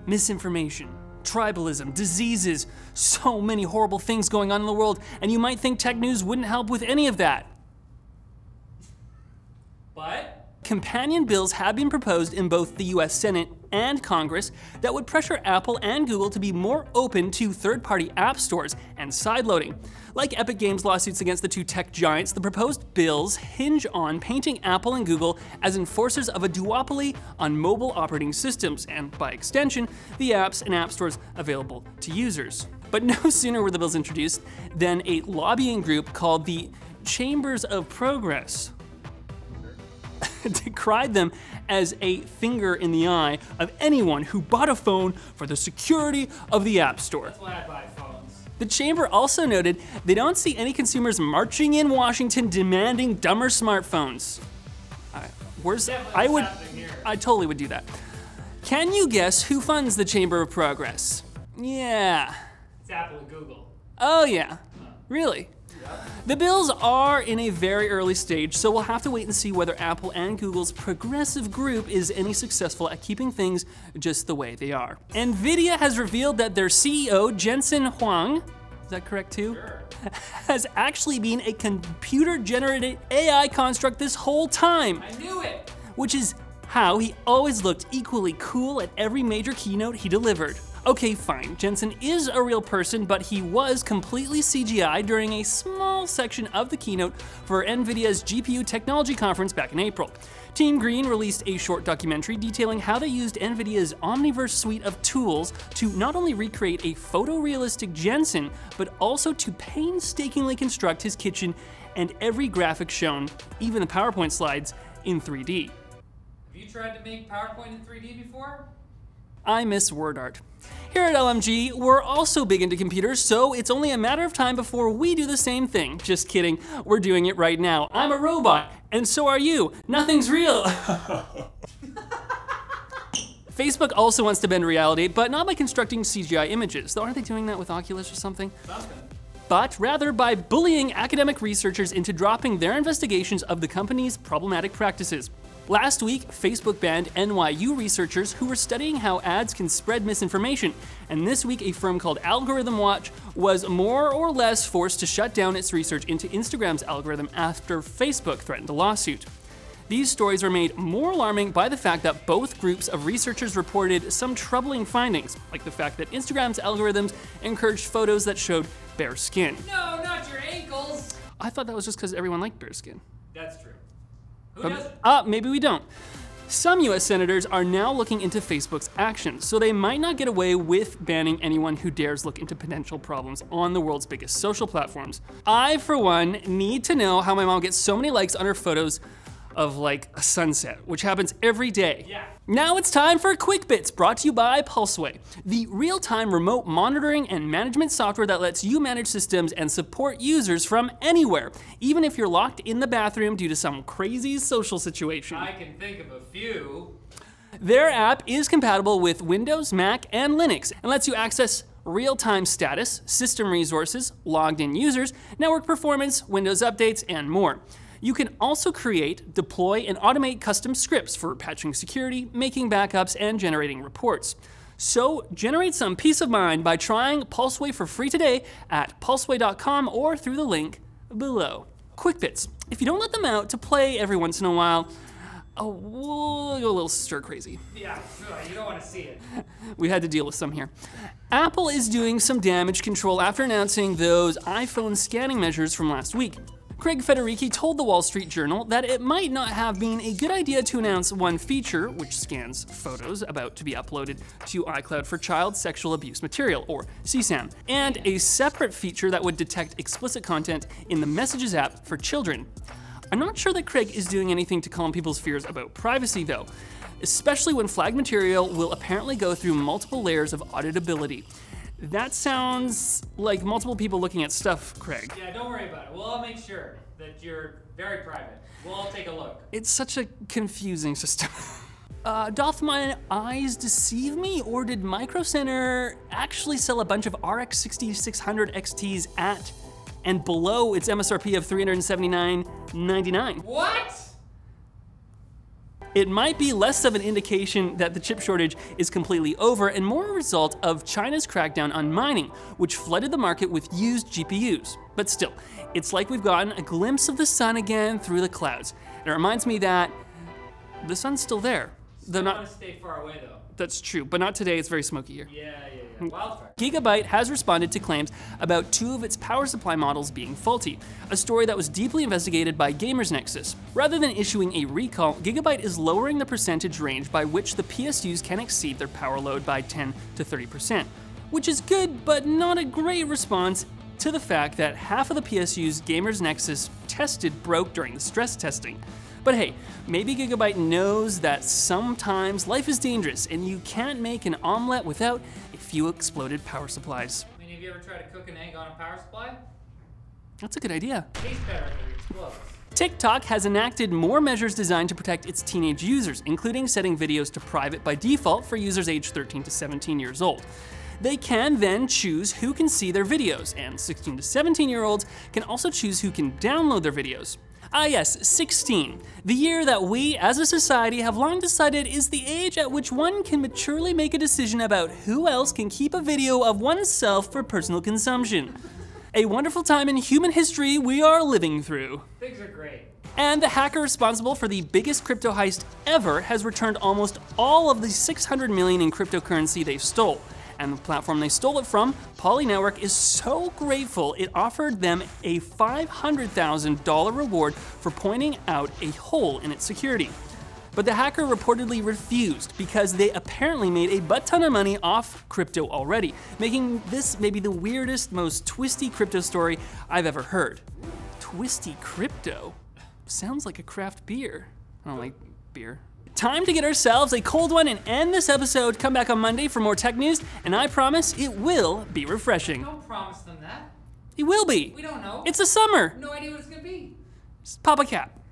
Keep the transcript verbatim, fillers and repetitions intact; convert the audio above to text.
misinformation, tribalism, diseases, so many horrible things going on in the world, and you might think tech news wouldn't help with any of that. But companion bills have been proposed in both the U S Senate and Congress that would pressure Apple and Google to be more open to third-party app stores and sideloading. Like Epic Games' lawsuits against the two tech giants, the proposed bills hinge on painting Apple and Google as enforcers of a duopoly on mobile operating systems and, by extension, the apps and app stores available to users. But no sooner were the bills introduced than a lobbying group called the Chambers of Progress decried them as a finger in the eye of anyone who bought a phone for the security of the App Store. That's why I buy phones. The chamber also noted they don't see any consumers marching in Washington demanding dumber smartphones. I, where's, I would, I totally would do that. Can you guess who funds the Chamber of Progress? Yeah. It's Apple and Google. Oh yeah, really? The bills are in a very early stage, so we'll have to wait and see whether Apple and Google's progressive group is any successful at keeping things just the way they are. NVIDIA has revealed that their C E O, Jensen Huang, is that correct too? Sure. Has actually been a computer-generated A I construct this whole time. I knew it! Which is how he always looked equally cool at every major keynote he delivered. Okay, fine, Jensen is a real person, but he was completely C G I during a small section of the keynote for NVIDIA's G P U Technology Conference back in April. Team Green released a short documentary detailing how they used NVIDIA's Omniverse suite of tools to not only recreate a photorealistic Jensen, but also to painstakingly construct his kitchen and every graphic shown, even the PowerPoint slides, in three D. Have you tried to make PowerPoint in three D before? I miss word art. Here at L M G, we're also big into computers, so it's only a matter of time before we do the same thing. Just kidding, we're doing it right now. I'm a robot, and so are you. Nothing's real. Facebook also wants to bend reality, but not by constructing C G I images. Though aren't they doing that with Oculus or something? Something. But rather by bullying academic researchers into dropping their investigations of the company's problematic practices. Last week, Facebook banned N Y U researchers who were studying how ads can spread misinformation, and this week a firm called Algorithm Watch was more or less forced to shut down its research into Instagram's algorithm after Facebook threatened a lawsuit. These stories were made more alarming by the fact that both groups of researchers reported some troubling findings, like the fact that Instagram's algorithms encouraged photos that showed bare skin. No, not your ankles! I thought that was just because everyone liked bare skin. That's true. Who But, doesn't? uh, maybe we don't. Some U S senators are now looking into Facebook's actions, so they might not get away with banning anyone who dares look into potential problems on the world's biggest social platforms. I, for one, need to know how my mom gets so many likes on her photos of like a sunset, which happens every day. Yeah. Now it's time for Quick Bits, brought to you by Pulseway, the real-time remote monitoring and management software that lets you manage systems and support users from anywhere, even if you're locked in the bathroom due to some crazy social situation. I can think of a few. Their app is compatible with Windows, Mac, and Linux, and lets you access real-time status, system resources, logged-in users, network performance, Windows updates, and more. You can also create, deploy, and automate custom scripts for patching security, making backups, and generating reports. So generate some peace of mind by trying Pulseway for free today at pulseway dot com or through the link below. Quick Bits. If you don't let them out to play every once in a while, oh, we'll go a little stir crazy. Yeah, you don't want to see it. We had to deal with some here. Apple is doing some damage control after announcing those iPhone scanning measures from last week. Craig Federighi told the Wall Street Journal that it might not have been a good idea to announce one feature, which scans photos about to be uploaded to iCloud for child sexual abuse material, or C SAM, and a separate feature that would detect explicit content in the Messages app for children. I'm not sure that Craig is doing anything to calm people's fears about privacy, though, especially when flagged material will apparently go through multiple layers of auditability. That sounds like multiple people looking at stuff, Craig. Yeah, don't worry about it. We'll all make sure that you're very private. We'll all take a look. It's such a confusing system. uh, doth my eyes deceive me, or did Micro Center actually sell a bunch of R X sixty-six hundred X Ts at and below its M S R P of three hundred seventy-nine ninety-nine? What? It might be less of an indication that the chip shortage is completely over and more a result of China's crackdown on mining, which flooded the market with used G P Us. But still, it's like we've gotten a glimpse of the sun again through the clouds. And it reminds me that the sun's still there. Though I not, want to stay far away though. that's true, but not today, it's very smoky here. Yeah, yeah, yeah. Wildfire. Gigabyte has responded to claims about two of its power supply models being faulty, a story that was deeply investigated by Gamers Nexus. Rather than issuing a recall, Gigabyte is lowering the percentage range by which the P S Us can exceed their power load by ten to thirty percent, which is good, but not a great response to the fact that half of the P S Us Gamers Nexus tested broke during the stress testing. But hey, maybe Gigabyte knows that sometimes life is dangerous and you can't make an omelet without a few exploded power supplies. I mean, have you ever tried to cook an egg on a power supply? That's a good idea. Tastes better if it explodes. TikTok has enacted more measures designed to protect its teenage users, including setting videos to private by default for users aged thirteen to seventeen years old. They can then choose who can see their videos, and sixteen to seventeen year olds can also choose who can download their videos. Ah yes, sixteen, the year that we as a society have long decided is the age at which one can maturely make a decision about who else can keep a video of oneself for personal consumption. A wonderful time in human history we are living through. Things are great. And the hacker responsible for the biggest crypto heist ever has returned almost all of the six hundred million in cryptocurrency they stole. And the platform they stole it from, Poly Network, is so grateful it offered them a five hundred thousand dollars reward for pointing out a hole in its security. But the hacker reportedly refused because they apparently made a butt ton of money off crypto already, making this maybe the weirdest, most twisty crypto story I've ever heard. Twisty crypto? Sounds like a craft beer. I don't like beer. Time to get ourselves a cold one and end this episode. Come back on Monday for more tech news, and I promise it will be refreshing. Don't promise them that. It will be. We don't know. It's the summer. No idea what it's gonna be. Pop a cap.